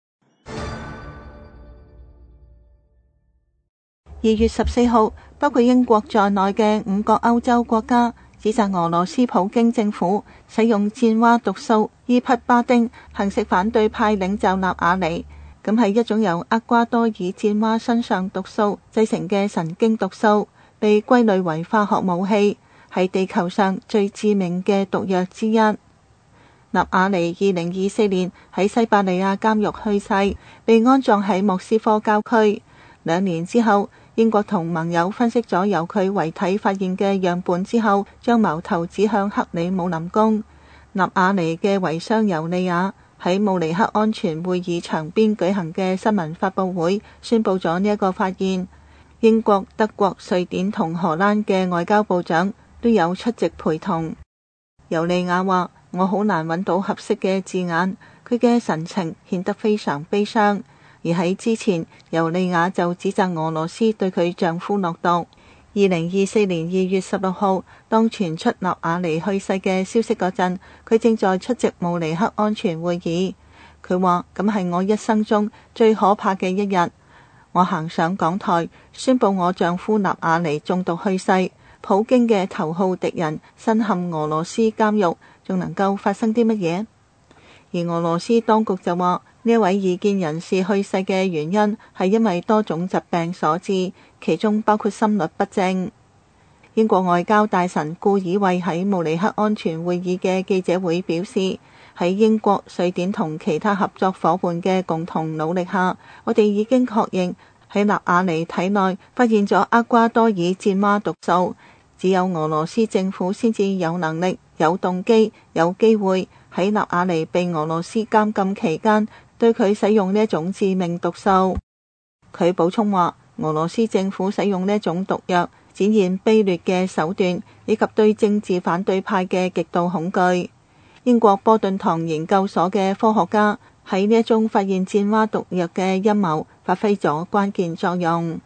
二月十四號，包括英國在內嘅五個歐洲國家指責俄羅斯普京政府使用箭蛙毒素伊匹巴丁行刺反對派領袖納瓦尼，咁係一種由厄瓜多爾箭蛙身上毒素製成嘅神經毒素，被歸類為化學武器，係地球上最致命嘅毒藥之一。納瓦尼二零二四年喺西伯利亞監獄去世，被安葬喺莫斯科郊區。兩年之後，英國同盟友分析咗由佢遺體發現嘅樣本之後，將矛頭指向克里姆林宮。納瓦尼嘅遺孀尤利亞喺慕尼黑安全會議場邊舉行嘅新聞發佈會，宣布咗呢一個發現。英國、德國、瑞典同荷蘭嘅外交部長都有出席陪同。尤利亞話：我好難揾到合適嘅字眼，佢嘅神情顯得非常悲傷。而喺之前，尤利亞就指責俄羅斯對佢丈夫落毒。二零二四年二月十六號，當傳出納瓦尼去世嘅消息嗰陣，佢正在出席慕尼黑安全會議。佢話：咁係我一生中最可怕嘅一日。我行上講台，宣布我丈夫納瓦尼中毒去世，普京嘅頭號敵人身陷俄羅斯監獄，仲能夠發生啲乜嘢？而俄羅斯當局就話，呢一位異見人士去世嘅原因係因為多種疾病所致，其中包括心律不正。英國外交大臣顧爾衛喺慕尼黑安全會議嘅記者會表示，喺英國、瑞典同其他合作夥伴嘅共同努力下，我哋已經確認喺納瓦尼體內發現咗厄瓜多爾箭蛙毒素。只有俄羅斯政府先至有能力、有動機、有機會喺納瓦尼被俄羅斯監禁期間對佢使用呢一種致命毒素。佢補充話，俄羅斯政府使用呢一種毒藥，展現卑劣嘅手段，以及對政治反對派嘅極度恐懼。英國波頓堂研究所嘅科學家喺呢一宗發現箭蛙毒藥嘅陰謀發揮咗關鍵作用。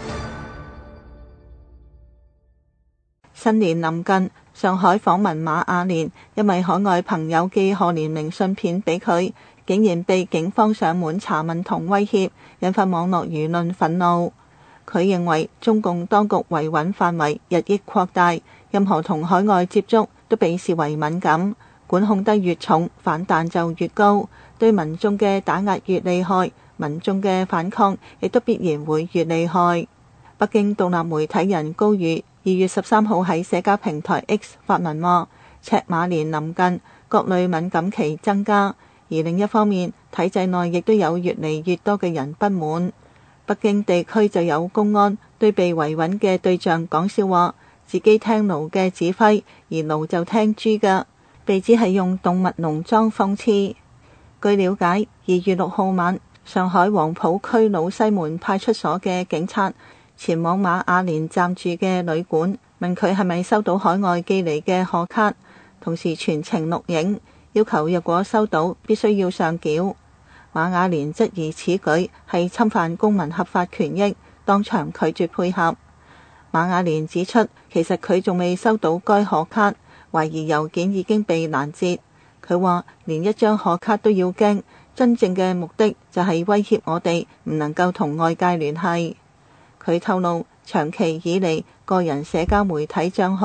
新年臨近，上海訪問馬雅蓮，因為海外朋友寄賀年明信片俾佢，竟然被警方上門查問同威脅，引發網絡輿論憤怒。佢認為中共當局維穩範圍日益擴大，任何同海外接觸都被視為敏感，管控得越重，反彈就越高，對民眾嘅打壓越厲害，民眾嘅反抗亦都必然會越厲害。北京獨立媒體人高瑜二月十三號喺社交平台 X 發文話：赤馬年臨近，各類敏感期增加，而另一方面，體制內亦都有越嚟越多嘅人不滿。北京地區就有公安對被維穩嘅對象講笑話，自己聽盧嘅指揮，而盧就聽豬㗎，被指係用動物農莊諷刺。據了解，二月六號晚，上海黃浦區老西門派出所嘅警察前往馬雅蓮暫住嘅旅館，問佢係咪收到海外寄嚟嘅賀卡，同時全程錄影，要求若果收到必須要上繳。馬雅蓮質疑此舉係侵犯公民合法權益，當場拒絕配合。馬雅蓮指出，其實佢仲未收到該賀卡，懷疑郵件已經被攔截。佢話連一張賀卡都要驚，真正嘅目的就係威脅我哋唔能夠同外界聯繫。佢透露，長期以嚟個人社交媒體賬號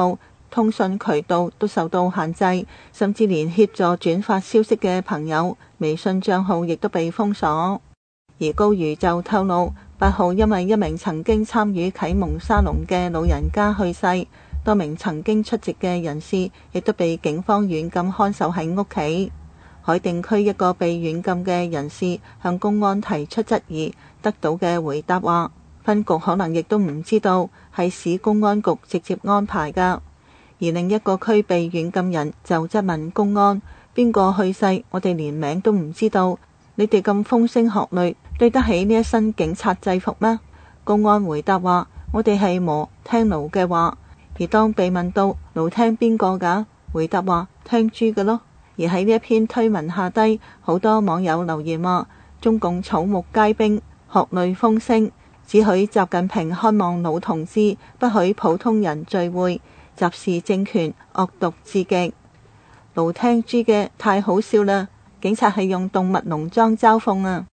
通訊渠道都受到限制，甚至連協助轉發消息嘅朋友微信賬號亦都被封鎖。而高瑜就透露，八號因為一名曾經參與啟蒙沙龍嘅老人家去世，多名曾經出席嘅人士亦都被警方軟禁看守喺屋企。海定區一個被軟禁嘅人士向公安提出質疑，得到嘅回答話，分局可能亦都唔知道係市公安局直接安排㗎。而另一個區被軟禁人就質問公安，邊個去世我哋連名都唔知道，你哋咁風聲鶴唳，對得起呢一身警察制服咩？公安回答話，我哋係磨聽奴嘅話。而當被問到奴聽邊個㗎，回答話聽豬嘅咯。而喺呢一篇推文下低，好多網友留言話，中共草木皆兵，鶴唳風聲，只許習近平看望老同志，不許普通人聚會，習氏政權惡毒至極。奴聽豬嘅太好笑啦，警察係用動物農莊嘲諷啊！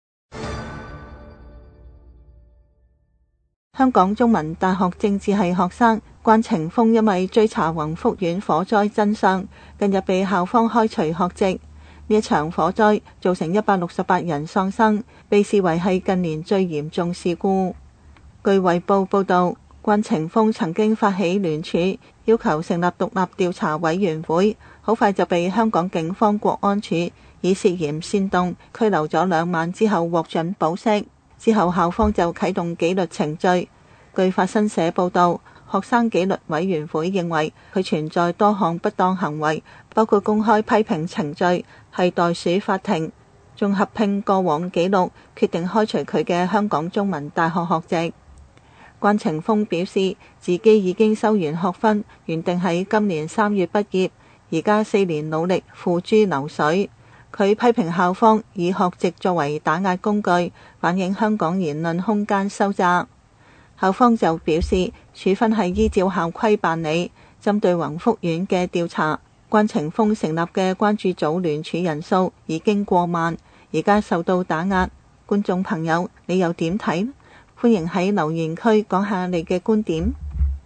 香港中文大學政治系學生關程鋒因為追查宏福苑火災真相，近日被校方開除學籍。呢一場火災造成一百六十八人喪生，被視為係近年最嚴重事故。據衛報報道，關程鋒曾經發起聯署，要求成立獨立調查委員會，好快就被香港警方國安處以涉嫌煽動拘留咗兩晚之後獲准保釋。之後校方就啟動紀律程序。據法新社報道，學生紀律委員會認為佢存在多項不當行為，包括公開批評程序，係代數法庭，仲合併過往紀錄，決定開除佢嘅香港中文大學學籍。關程鋒表示自己已經收完學分，原定喺今年三月畢業，而家四年努力付諸流水。佢批評校方以學籍作為打壓工具，反映香港言論空間收窄。校方就表示，處分係依照校規辦理。針對宏福苑嘅調查，關程鋒成立嘅關注組聯署人數已經過萬，而家受到打壓。觀眾朋友，你又點睇？歡迎喺留言區講下你嘅觀點。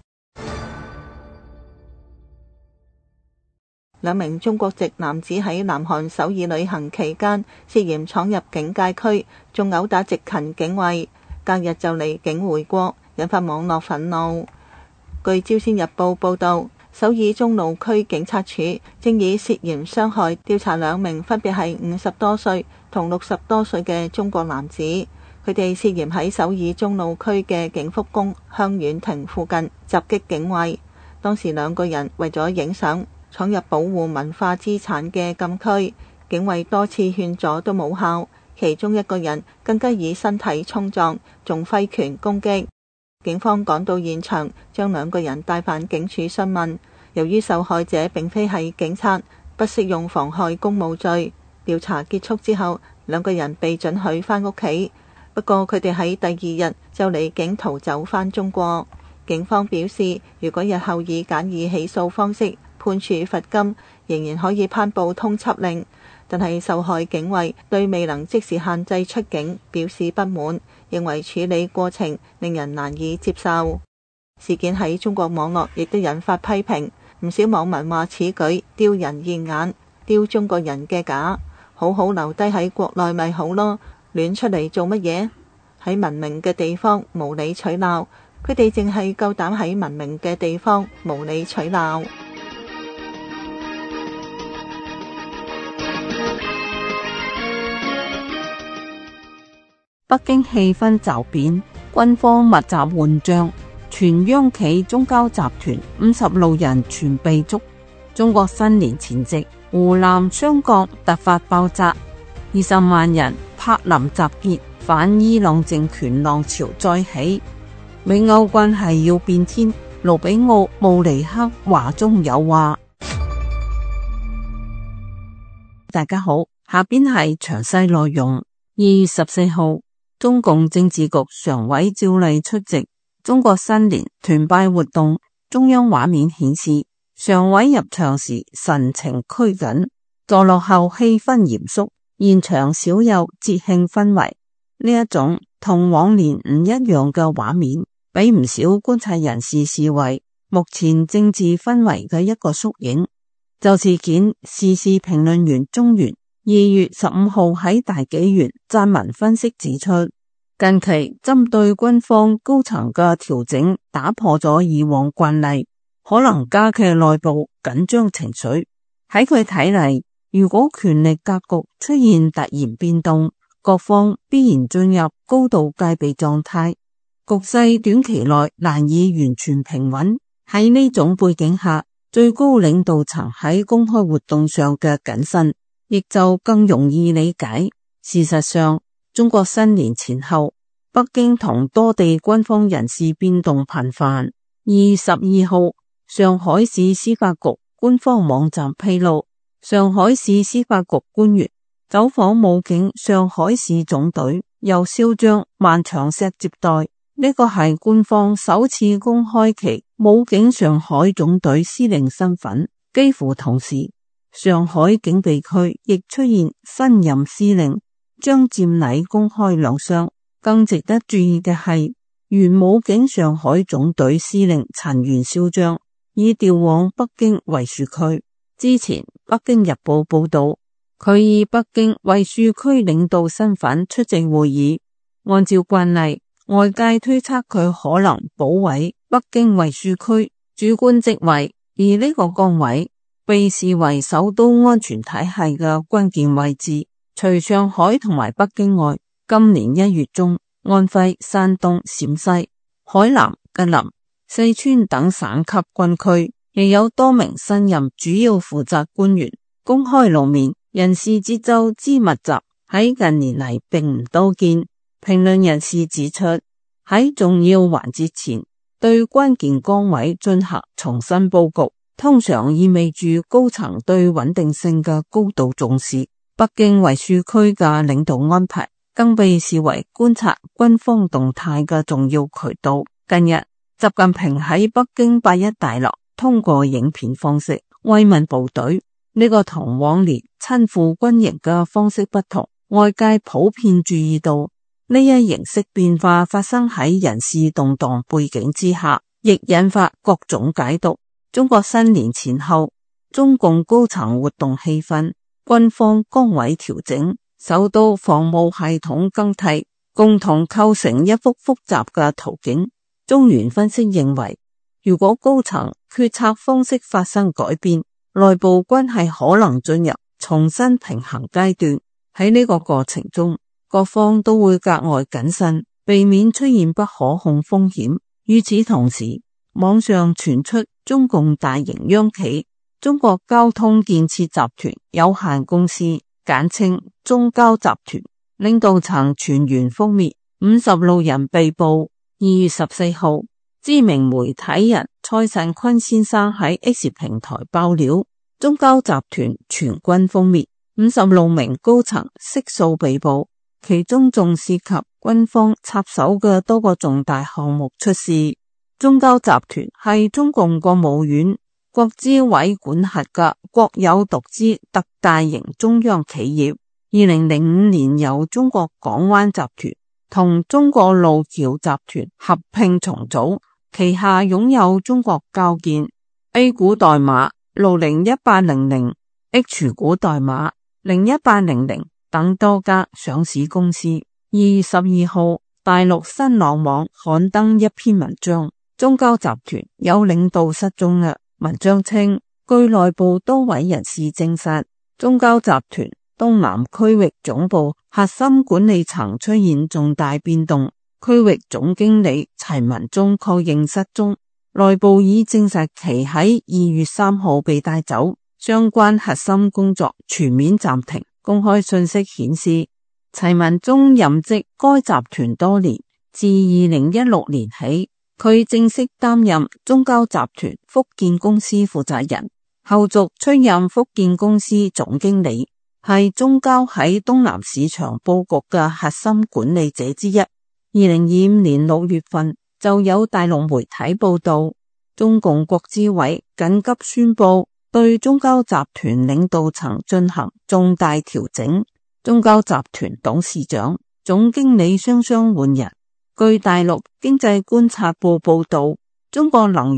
兩名中國籍男子喺南韓首爾旅行期間涉嫌闖入警戒區，仲毆打執勤警衛，隔日就離境回國，引發網絡憤怒。據朝鮮日報報道，首爾中路區警察署正以涉嫌傷害調查兩名分別係五十多歲同六十多歲嘅中國男子，佢哋涉嫌喺首爾中路區嘅景福宮香苑亭附近襲擊警衛。當時兩個人為咗影相，闖入保護文化資產嘅禁區，警衛多次勸阻都冇效，其中一個人更加以身體衝撞，仲揮拳攻擊。警方趕到現場，將兩個人帶返警署詢問。由於受害者並非係警察，不適用妨害公務罪。調查結束之後，兩個人被准許返屋企，不過佢哋喺第二日就離境逃走返中國。警方表示，如果日後以簡易起訴方式判處罰金，仍然可以頒布通緝令，但係受害警衛對未能即時限制出境表示不滿，認為處理過程令人難以接受。事件喺中國網絡亦都引發批評，唔少網民話此舉丟人現眼，丟中國人嘅架，好好留低喺國內咪好咯，亂出嚟做乜嘢？喺文明嘅地方無理取鬧，佢哋淨係夠膽喺文明嘅地方無理取鬧。 北京氣氛驟變，軍方密集換將，全央企中交集團五十路人全被捉。中國新年前夕，湖南雙鋼突發爆炸，二十萬人柏林集結，反伊朗政權浪潮再起。美歐關係要變天，盧比奧、慕尼克話中有話。大家好，下邊係詳細內容。二月十四號，中共政治局常委趙麗出席中國新年團拜活動，中央畫面顯示，常委入場時神情拘謹，坐落後氣氛嚴肅，現場少有節慶氛圍。呢一種同往年唔一樣嘅畫面，俾唔少觀察人士視為目前政治氛圍嘅一個縮影。就事件，時事評論員鍾原二月十五號喺大紀元撰文分析指出，近期針對軍方高層嘅調整打破咗以往慣例，可能加劇內部緊張情緒。喺佢睇嚟，如果權力格局出現突然變動，各方必然進入高度戒備狀態，局勢短期內難以完全平穩。喺呢種背景下，最高領導層喺公開活動上嘅謹慎，亦就更容易理解。事實上，中國新年前後，北京同多地軍方人事變動頻繁。二月十二號，上海市司法局官方網站披露，上海市司法局官員走訪武警上海市總隊，由少將萬長石接待。呢個係官方首次公開其武警上海總隊司令身份。幾乎同時，上海警備區亦出現新任司令張占禮公開亮相。更值得注意嘅係，原武警上海總隊司令陳元少將已調往北京衛戍區。之前北京日報報道，佢以北京衛戍區領導身份出席會議。按照慣例，外界推測佢可能保衛北京衛戍區主管職位，而呢個崗位被視為首都安全體系嘅關鍵位置。除上海同埋北京外，今年一月中，安徽、山東、陝西、海南、吉林、四川等省級軍區亦有多名新任主要負責官員公開露面，人事節奏之密集喺近年嚟並唔多見。評論人士指出，喺重要環節前對關鍵崗位進行重新佈局，通常意味住高層對穩定性嘅高度重視。北京衛戍區嘅領導安排更被視為觀察軍方動態嘅重要渠道。近日，習近平喺北京八一大樓通過影片方式慰問部隊，呢個同往年親赴軍營嘅方式不同。外界普遍注意到，呢一形式變化發生喺人事動盪背景之下，亦引發各種解讀。中國新年前後，中共高層活動氣氛、軍方崗位調整、首都防務系統更替，共同構成一幅複雜嘅圖景。中原分析認為，如果高層決策方式發生改變，內部關係可能進入重新平衡階段。喺呢個過程中，各方都會格外謹慎，避免出現不可控風險。與此同時，網上傳出中共大型央企中國交通建設集團有限公司簡稱中交集團領導層全員覆滅，五十路人被捕。二月十四號，知名媒體人蔡慎坤先生喺 X 平台爆料，中交集團全軍覆滅，五十六名高層悉數被捕。其中仲涉及軍方插手嘅多個重大項目出事。中交集團係中共國務院國資委管轄嘅國有獨資特大型中央企業。二零零五年由中國港灣集團同中國路橋集團合併重組，旗下擁有中國交建 A 股代碼六零一八零零、H 股代碼零一八零零等多家上市公司。二月十二號，大陸新浪網刊登一篇文章，中交集團有領導失蹤嘅。文章稱，據內部多位人士證實，中交集團東南區域總部核心管理層出現重大變動，區域總經理齊文忠確認失蹤，內部已證實其喺二月三號被帶走，相關核心工作全面暫停。公開信息顯示，齊文忠任職該集團多年，自二零一六年起，佢正式擔任中交集團福建公司負責人，後續出任福建公司總經理，係中交喺東南市場佈局嘅核心管理者之一。二零二五年六月份，就有大陸媒體報道，中共國資委緊急宣布對中交集團領導層進行重大調整，中交集團董事長、總經理雙雙換人。據大陸經濟觀察報報道，中國能源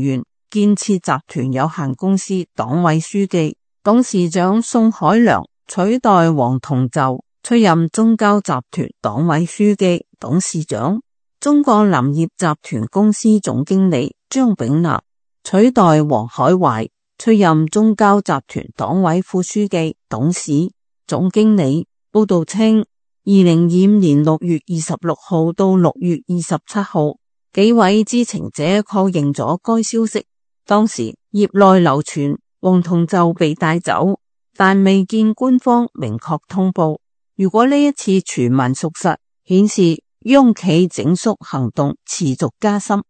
建設集團有限公司黨委書記，董事長宋海良取代黃同就出任中交集團黨委書記、董事長。中國林業集團公司總經理張炳立取代黃海懷出任中交集團黨委副書記、董事、總經理。報道稱，二零二五年六月二十六號到六月二十七號，幾位知情者確認咗該消息。當時業內流傳黃同就被帶走，但未見官方明確通報。如果呢一次傳聞屬實，顯示央企整肅行動持續加深。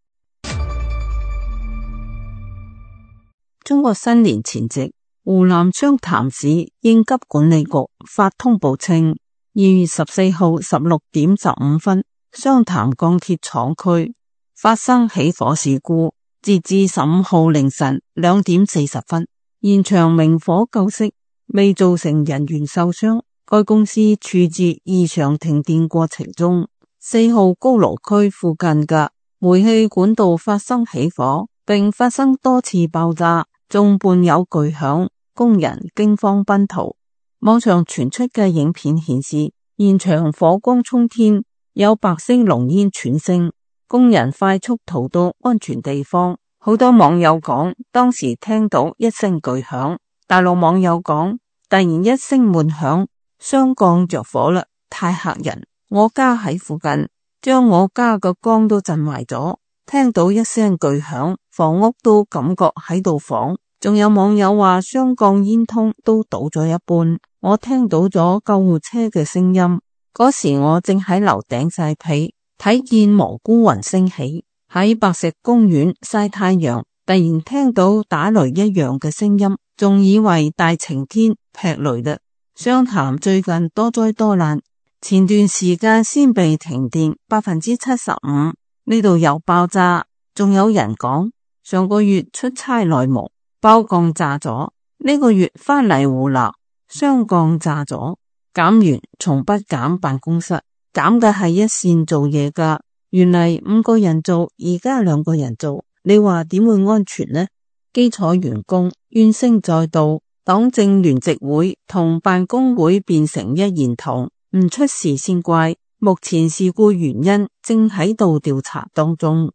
中國新年前夕，湖南湘潭市應急管理局發通報稱，二月十四號十六點十五分，湘潭鋼鐵廠區發生起火事故。截至十五號凌晨兩點四十分，現場明火救熄，未造成人員受傷。該公司處置異常停電過程中，四號高爐區附近嘅煤氣管道發生起火，並發生多次爆炸，仲伴有巨響，工人驚慌奔逃。網上傳出嘅影片顯示，現場火光衝天，有白色濃煙竄升，工人快速逃到安全地方。好多網友講，當時聽到一聲巨響。大陸網友講，突然一聲悶響，雙鋼着火啦，太嚇人！我家喺附近，將我家個缸都震壞咗。聽到一聲巨響，房屋都感覺喺度晃。仲有網友話，雙鋼煙囪都倒咗一半。我聽到咗救護車嘅聲音，嗰時我正喺樓頂曬被，睇見蘑菇雲升起，喺白石公園曬太陽，突然聽到打雷一樣嘅聲音，仲以為大晴天劈雷啦。湘潭最近多災多難，前段時間先被停電百分之七十五，呢度又爆炸，仲有人講上個月出差內蒙，包鋼炸咗，呢個月返嚟湖南，雙鋼炸咗。減員從不減辦公室，減嘅係一線做嘢噶。原嚟五個人做，而家兩個人做，你話點會安全呢？基礎員工怨聲載道，黨政聯席會同辦公會變成一言堂，唔出事先怪。目前事故原因正喺度調查當中。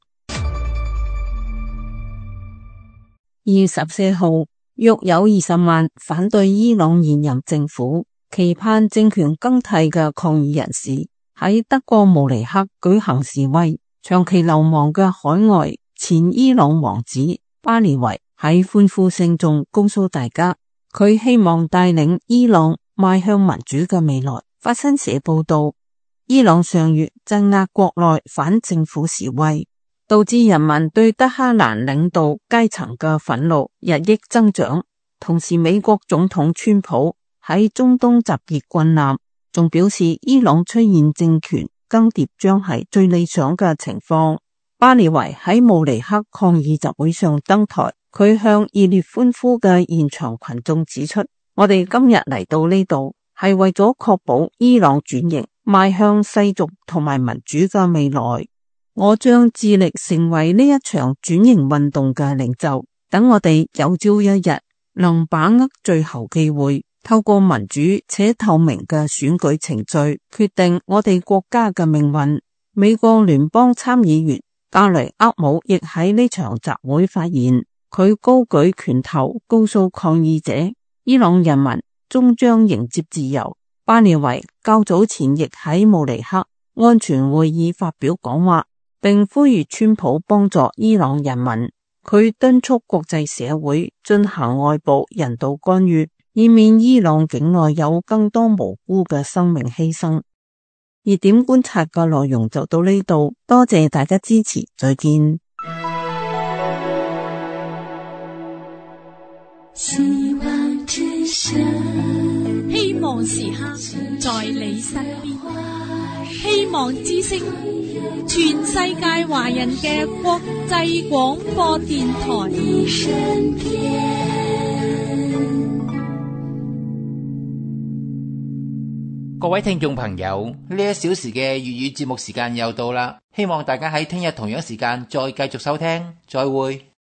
二月十四號，約有二十萬反對伊朗現任政府、期盼政權更替嘅抗議人士喺德國慕尼黑舉行示威。長期流亡嘅海外前伊朗王子巴列維喺歡呼聲中告訴大家，佢希望帶領伊朗邁向民主嘅未來。法新社報道，伊朗上月鎮壓國內反政府示威，導致人民對德黑蘭領導階層嘅憤怒日益增長。同時，美國總統川普喺中東集結軍艦，仲表示伊朗出現政權更迭將係最理想嘅情況。巴列維喺慕尼黑抗議集會上登台，佢向熱烈歡呼嘅現場群眾指出，我哋今日嚟到呢度係為咗確保伊朗轉型邁向世俗同埋民主嘅未來。我將致力成為呢一場轉型運動嘅領袖，等我哋有朝一日能把握最後機會，透過民主且透明嘅選舉程序決定我哋國家嘅命運。美國聯邦參議員加雷厄姆亦喺呢場集會發言，佢高舉拳頭告訴抗議者，伊朗人民終將迎接自由。巴列維較早前亦喺慕尼黑安全會議發表講話，並呼籲川普幫助伊朗人民。佢敦促國際社會進行外部人道干預，以免伊朗境內有更多無辜嘅生命犧牲。熱點觀察嘅內容就到呢度，多謝大家支持，再見。 希望之聲，希望時刻在你身邊，希望之聲，全世界華人嘅國際廣播電台。 各位聽眾朋友，呢一小時嘅粵語節目時間又到啦，希望大家喺聽日同樣時間再繼續收聽，再會。